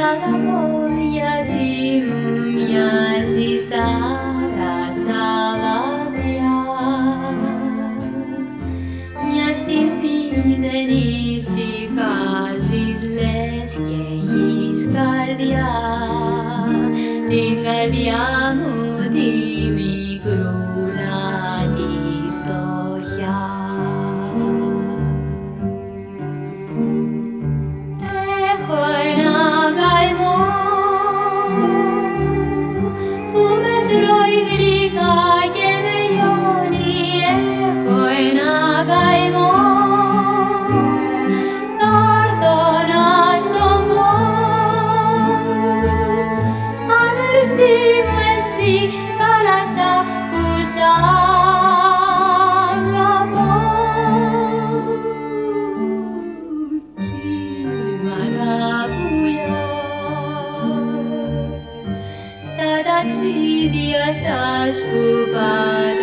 αγαπώ γιατί μου μοιάζεις θάλασσα βαθιά. Μια στιγμή δεν ησυχάζεις, λες κι έχεις καρδιά. Την καρδιά μου τη μικρούλα τη φτωχιά. Έχω ένα καημό που με τρώει γλυκά και με λιώνει. Έχω ένα καημό, θα έρθω να στον πω. Αδερφή μου εσύ, θάλασσα που σ' αγαπώ. Κύματα πουλιά στα ταξίδια σας που πάτε.